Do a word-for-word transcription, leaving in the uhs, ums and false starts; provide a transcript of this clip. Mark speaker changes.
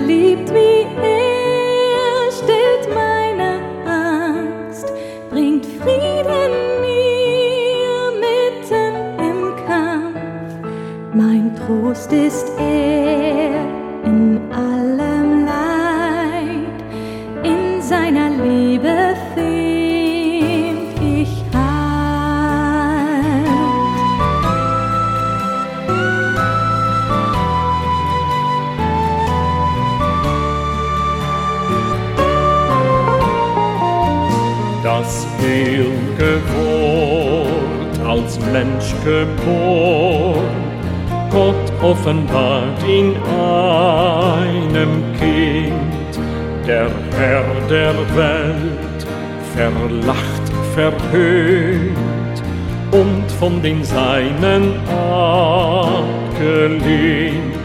Speaker 1: liebt wie er, stillt meine Angst, bringt Frieden mir mitten im Kampf. Mein Trost ist er in allem Leid, in seiner Liebe find ich Halt.
Speaker 2: Das ewige Wort als Mensch geboren, Gott offenbart in einem Kind, der Herr der Welt, verlacht, verhöhnt und von den Seinen abgelehnt.